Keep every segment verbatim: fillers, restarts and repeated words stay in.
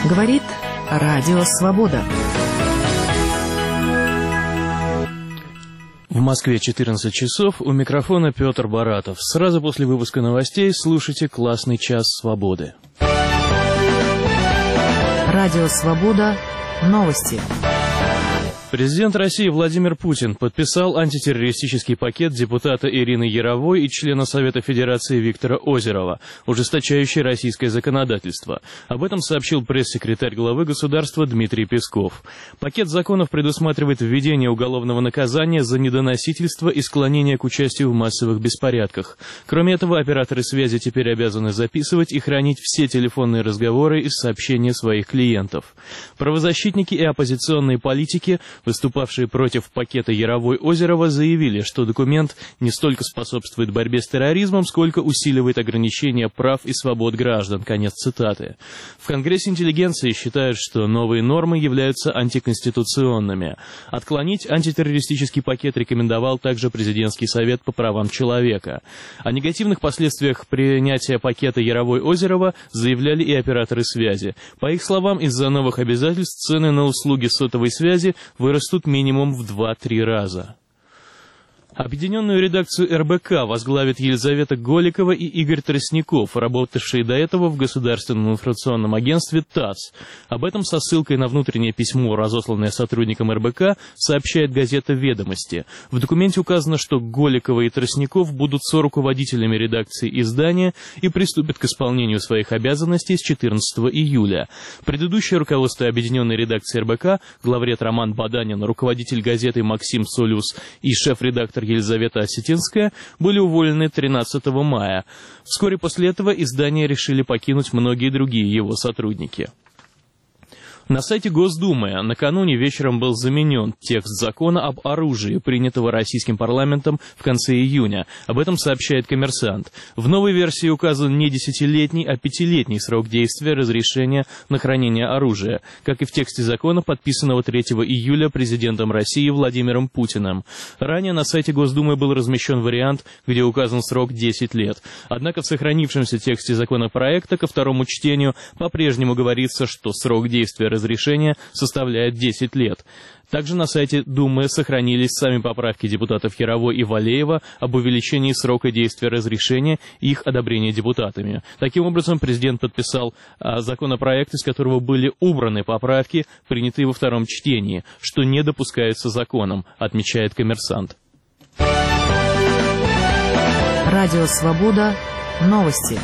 Говорит Радио Свобода. В Москве четырнадцать часов, у микрофона Петр Баратов. Сразу после выпуска новостей слушайте «Классный час свободы». Радио Свобода. Новости. Президент России Владимир Путин подписал антитеррористический пакет депутата Ирины Яровой и члена Совета Федерации Виктора Озерова, ужесточающий российское законодательство. Об этом сообщил пресс-секретарь главы государства Дмитрий Песков. Пакет законов предусматривает введение уголовного наказания за недоносительство и склонение к участию в массовых беспорядках. Кроме этого, операторы связи теперь обязаны записывать и хранить все телефонные разговоры и сообщения своих клиентов. Правозащитники и оппозиционные политики, выступавшие против пакета Яровой-Озерова, заявили, что документ не столько способствует борьбе с терроризмом, сколько усиливает ограничения прав и свобод граждан. Конец цитаты. В Конгрессе интеллигенции считают, что новые нормы являются антиконституционными. Отклонить антитеррористический пакет рекомендовал также Президентский совет по правам человека. О негативных последствиях принятия пакета Яровой-Озерова заявляли и операторы связи. По их словам, из-за новых обязательств цены на услуги сотовой связи вырастут минимум в два-три раза. Объединенную редакцию эр бэ ка возглавят Елизавета Голикова и Игорь Тростников, работавшие до этого в Государственном информационном агентстве ТАСС. Об этом со ссылкой на внутреннее письмо, разосланное сотрудникам эр бэ ка, сообщает газета «Ведомости». В документе указано, что Голикова и Тростников будут соруководителями редакции издания и приступят к исполнению своих обязанностей с четырнадцатого июля. Предыдущее руководство объединенной редакции эр бэ ка, главред Роман Баданин, руководитель газеты Максим Солюс и шеф-редактор Елизавета Осетинская были уволены тринадцатого мая. Вскоре после этого издание решили покинуть многие другие его сотрудники. На сайте Госдумы накануне вечером был заменен текст закона об оружии, принятого российским парламентом в конце июня. Об этом сообщает «Коммерсант». В новой версии указан не десятилетний, а пятилетний срок действия разрешения на хранение оружия, как и в тексте закона, подписанного третьего июля президентом России Владимиром Путиным. Ранее на сайте Госдумы был размещен вариант, где указан срок десять лет. Однако в сохранившемся тексте законопроекта ко второму чтению по-прежнему говорится, что срок действия разрешения составляет десять лет. Также на сайте Думы сохранились сами поправки депутатов Яровой и Валеева об увеличении срока действия разрешения и их одобрения депутатами. Таким образом, президент подписал а, законопроект, из которого были убраны поправки, принятые во втором чтении, что не допускается законом, отмечает «Коммерсант». Радио Свобода. Новости.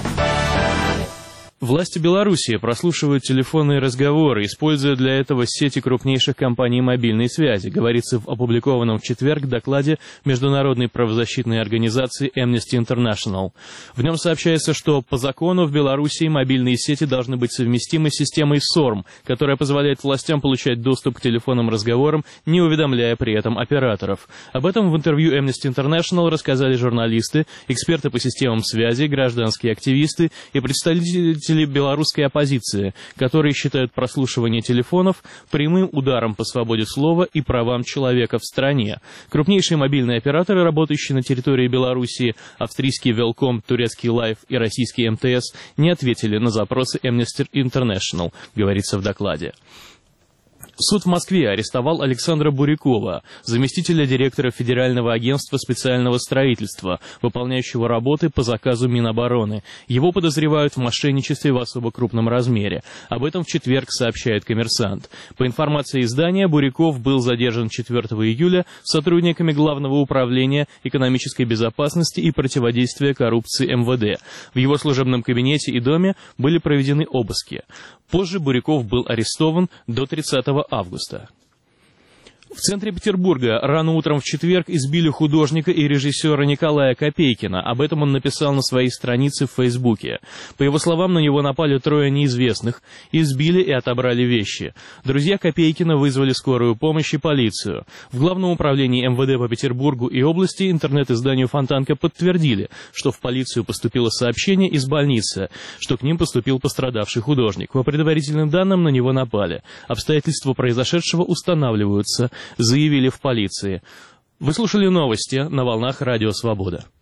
Власти Белоруссии прослушивают телефонные разговоры, используя для этого сети крупнейших компаний мобильной связи, говорится в опубликованном в четверг докладе Международной правозащитной организации Amnesty International. В нем сообщается, что по закону в Белоруссии мобильные сети должны быть совместимы с системой сорм, которая позволяет властям получать доступ к телефонным разговорам, не уведомляя при этом операторов. Об этом в интервью Amnesty International рассказали журналисты, эксперты по системам связи, гражданские активисты и представители белорусской оппозиции, которые считают прослушивание телефонов прямым ударом по свободе слова и правам человека в стране. Крупнейшие мобильные операторы, работающие на территории Белоруссии, австрийский Велком, турецкий Лайф и российский эм тэ эс, не ответили на запросы Amnesty International, говорится в докладе. Суд в Москве арестовал Александра Бурякова, заместителя директора Федерального агентства специального строительства, выполняющего работы по заказу Минобороны. Его подозревают в мошенничестве в особо крупном размере. Об этом в четверг сообщает «Коммерсант». По информации издания, Буряков был задержан четвертого июля сотрудниками Главного управления экономической безопасности и противодействия коррупции эм вэ дэ. В его служебном кабинете и доме были проведены обыски. Позже Буряков был арестован до тридцатого августа. В центре Петербурга рано утром в четверг избили художника и режиссера Николая Копейкина. Об этом он написал на своей странице в Фейсбуке. По его словам, на него напали трое неизвестных, избили и отобрали вещи. Друзья Копейкина вызвали скорую помощь и полицию. В Главном управлении эм вэ дэ по Петербургу и области интернет-изданию «Фонтанка» подтвердили, что в полицию поступило сообщение из больницы, что к ним поступил пострадавший художник. По предварительным данным, на него напали. Обстоятельства произошедшего устанавливаются, заявили в полиции. Вы слушали новости на волнах Радио Свобода.